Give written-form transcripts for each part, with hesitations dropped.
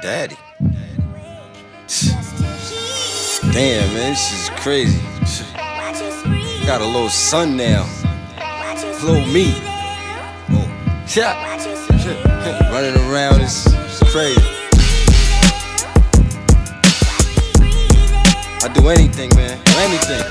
Daddy. Damn, man, this is crazy. Got a little son now. Little me. Oh, yeah. Running around, it's crazy. I do anything, man. Anything.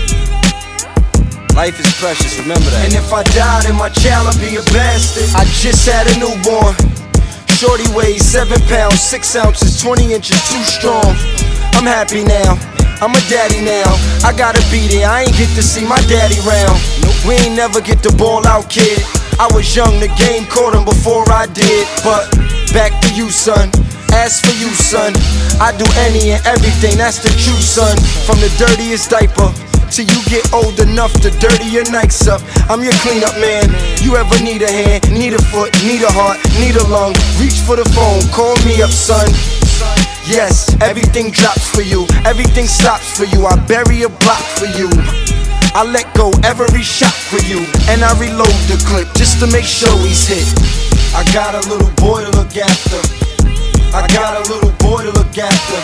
Life is precious, remember that. And if I die, then my child will be a bastard. I just had a newborn. Shorty weighs 7 pounds, 6 ounces, 20 inches, too strong. I'm happy now, I'm a daddy now. I gotta be there, I ain't get to see my daddy round. We ain't never get the ball out, kid. I was young, the game caught him before I did. But back to you, son. As for you, son, I do any and everything, that's the truth, son. From the dirtiest diaper till you get old enough to dirty your nights up. I'm your cleanup man. You ever need a hand, need a foot, need a heart, need a lung, reach for the phone, call me up, son. Yes, everything drops for you, everything stops for you. I bury a block for you. I let go every shot for you, and I reload the clip just to make sure he's hit. I got a little boy to look after. I got a little boy to look after.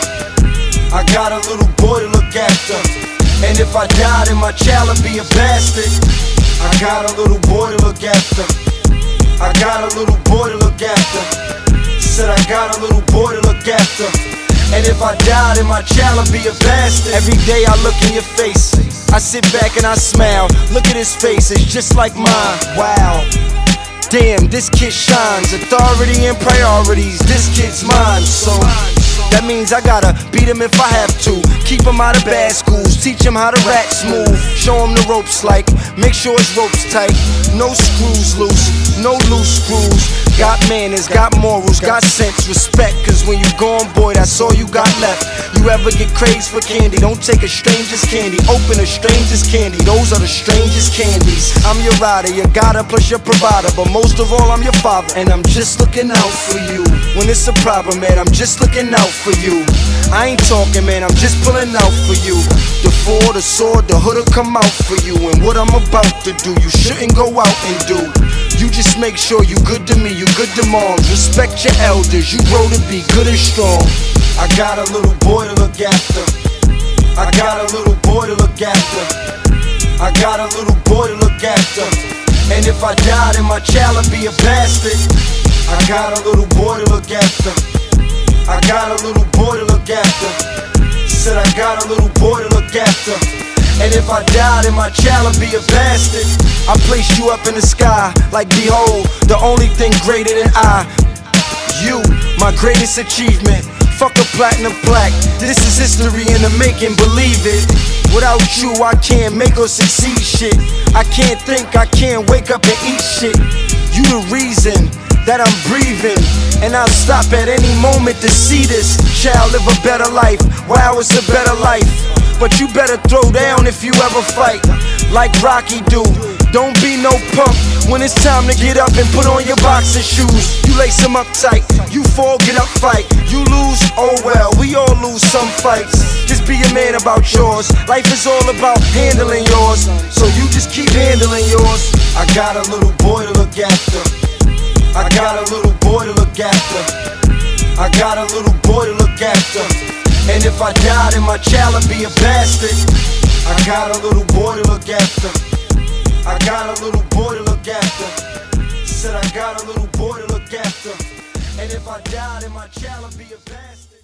I got a little boy to look after. And if I die, then my child will be a bastard. I got a little boy to look after. I got a little boy to look after. Said I got a little boy to look after. And if I die, then my child will be a bastard. Every day I look in your face, I sit back and I smile. Look at his face, it's just like mine. Wow. Damn, this kid shines. Authority and priorities, this kid's mine. So that means I gotta beat him if I have to. Keep him out of bad schools, teach him how to rat smooth. Show him the ropes like, make sure his rope's tight. No screws loose, no loose screws. Got manners, got morals, got sense, respect. Cause when you gone, boy, that's all you got left. You ever get crazed for candy, don't take a stranger's candy. Open a stranger's candy, those are the strangest candies. I'm your rider, your guider plus your provider. But most of all, I'm your father, and I'm just looking out for you. When it's a problem, man, I'm just looking out for you. I ain't talking, man, I'm just pulling out for you. The sword, the sword, the hood'll come out for you. And what I'm about to do, you shouldn't go out and do. You just make sure you good to me, you good to moms. Respect your elders, you grow to be good and strong. I got a little boy to look after. I got a little boy to look after. I got a little boy to look after. And if I die, then my child will be a bastard. I got a little boy to look after. I got a little boy to look after. Said I got a little boy to look after. And if I die, then my child will be a bastard. I place you up in the sky, like behold, the only thing greater than I. You, my greatest achievement. Fuck a platinum plaque, this is history in the making, believe it. Without you, I can't make or succeed shit. I can't think, I can't wake up and eat shit. You the reason that I'm breathing, and I'll stop at any moment to see this child live a better life. Wow, it's a better life. But you better throw down if you ever fight, like Rocky do. Don't be no punk when it's time to get up and put on your boxing shoes. You lace them up tight, you fall, get up, fight. You lose, oh well, we all lose some fights. Just be a man about yours. Life is all about handling yours, so you just keep handling yours. I got a little boy to look after. I got a little boy to look after. I got a little boy to look after. And if I die, then my child will be a bastard. I got a little boy to look after. I got a little boy to look after. Said I got a little boy to look after. And if I die, then my child will be a bastard.